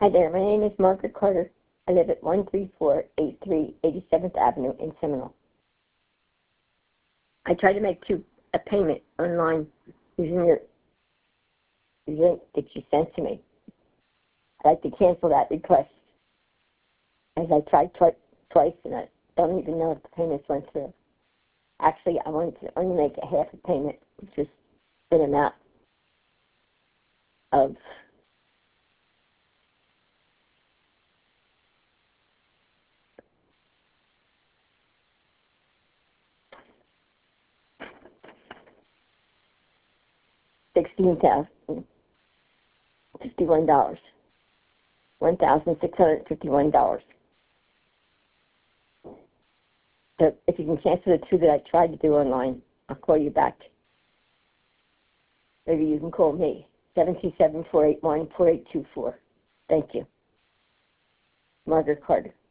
Hi there, my name is Margaret Carter. I live at 13483 87th Avenue in Seminole. I tried to make a payment online using your link that you sent to me. I'd like to cancel that request, as I tried twice and I don't even know if the payments went through. Actually, I wanted to only make a half a payment, which is an amount of $16,051, $1,651. So if you can cancel the two that I tried to do online, I'll call you back. Maybe you can call me, 727-481-4824. Thank you. Margaret Carter.